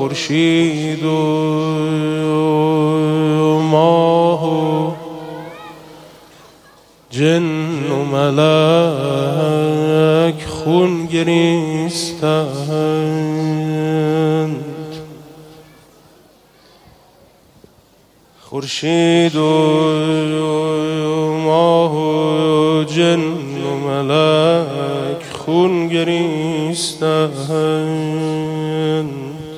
خورشید و ماه و جن و ملک خون گریستند. خورشید و ماه و جن و ملک خون گریستند.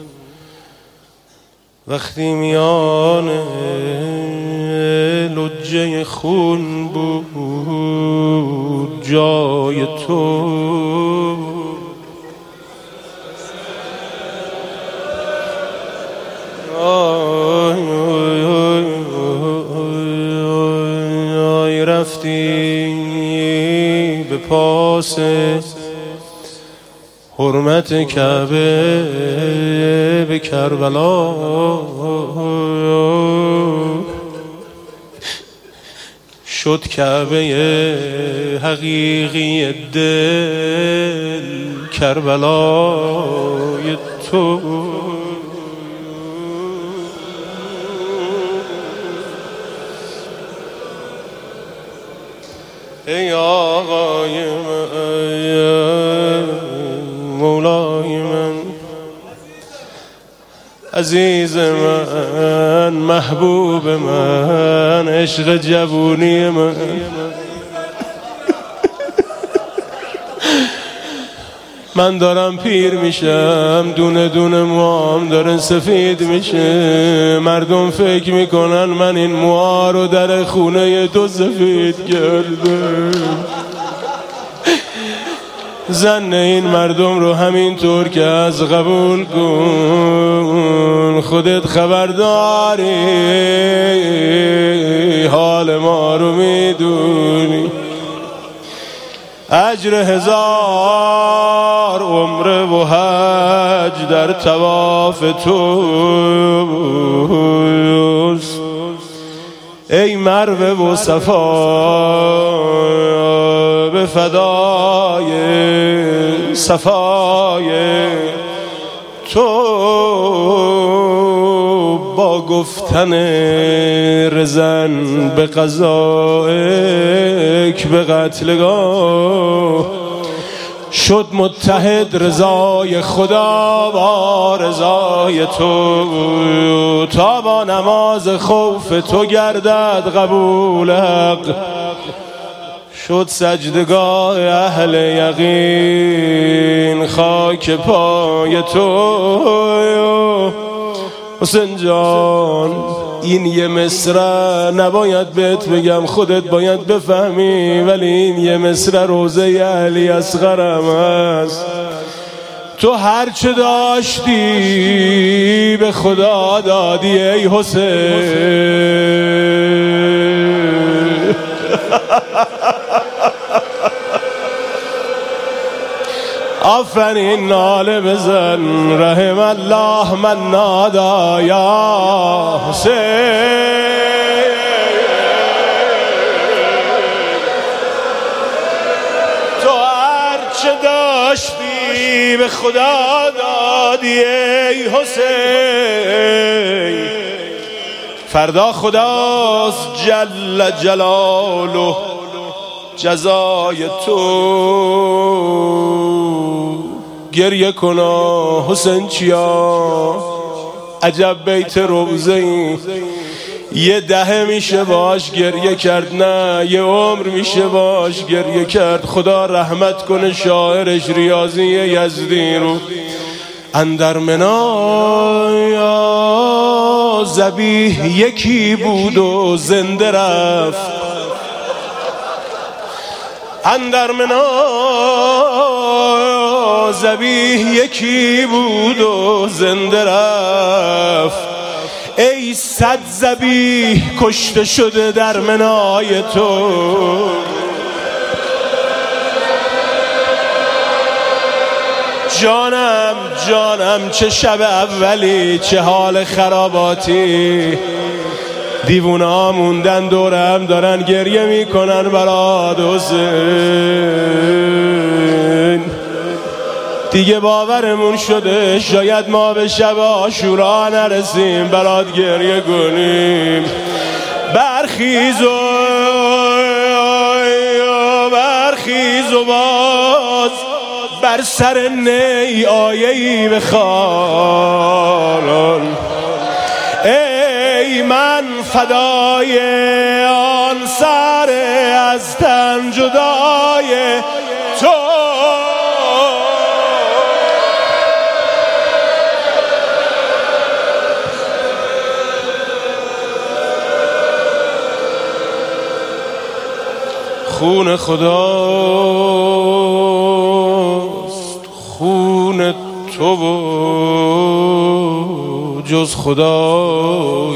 وقتی میان لجه خون بود جای تو، رفتی به پاس حرمت کعبه به کربلا، شد کعبه حقیقی دل کربلای تو. ای آقای من، مولای من، عزیز من، محبوب من، عشق جوونی من، من دارم پیر میشم، دونه دونه موام داره سفید میشه، مردم فکر میکنن من این موها رو در خونه تو سفید کردم. زن این مردم رو همینطور که از قبول کن، خودت خبرداری حال ما رو میدونی. اجر 1000 عمره و حج در طواف توست. ای مروه و صفا به فدای صفای تو، با گفتن رزن به قضایک به قتلگاه، شد متحد رضای خدا با رضای تو، تا با نماز خوف تو گردد قبول حق، شد سجدگاه اهل یقین خاک پای تو. حسین جان، این یه مصرع نباید بهت بگم، خودت باید بفهمی، ولی این یه مصرع روزه علی اصغرم هست. تو هر چه داشتی به خدا دادی ای حسین. آفرین ناله بزن، رحم الله من نادا یا حسین. تو هر چه داشتی به خدا دادی ای حسین. فردا خداست جل جلاله جزای تو. گریه کنا حسین چیا، عجب بیت روزه‌ای، یه دهه میشه باش گریه کرد، نه یه عمر میشه باش گریه کرد. خدا رحمت کنه شاعرش ریاضی یزدی رو. اندر منایا ذبیح یکی بود و زنده رفت، اندر منا ذبیح یکی بود و زنده رفت. ای 100 ذبیح کشته شده در منای تو. جانم جانم چه شب اولی، چه حال خراباتی. دیوونه ها موندن دورم دارن گریه میکنن برات حسین. دیگه باورمون شده شاید ما به شب عاشورا نرسیم برات گریه کنیم. برخیز و باز بر سر نی آیه‌ای بخوان. ای من فدای آن سر از تن جدای تو. خون خداست خون تو و جز خدای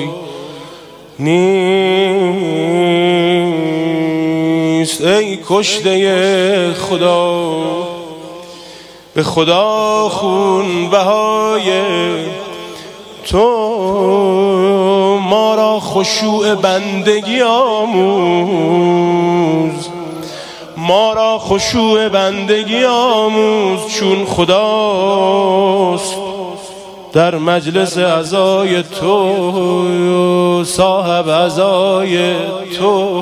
نیست. ای کشته خدا به خدا خون بهای تو ما را خشوع بندگی آموز، ما را خشوع بندگی آموز. چون خداست در مجلس عزای تو صاحب عزای تو،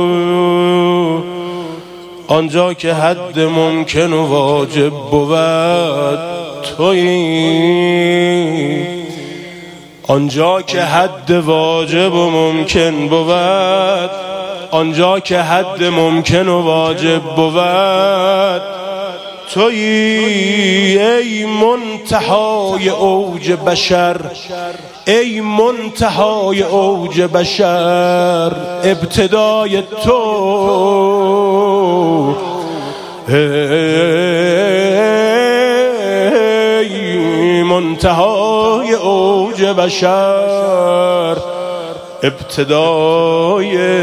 آنجا که حد ممکن و واجب بود تویی، آنجا که حد واجب و ممکن بود، آنجا که حد ممکن و واجب بود تویی. ای منتهای اوج بشر، ای منتهای اوج بشر، ابتدای تو. ای منتهای اوج بشر، ابتدای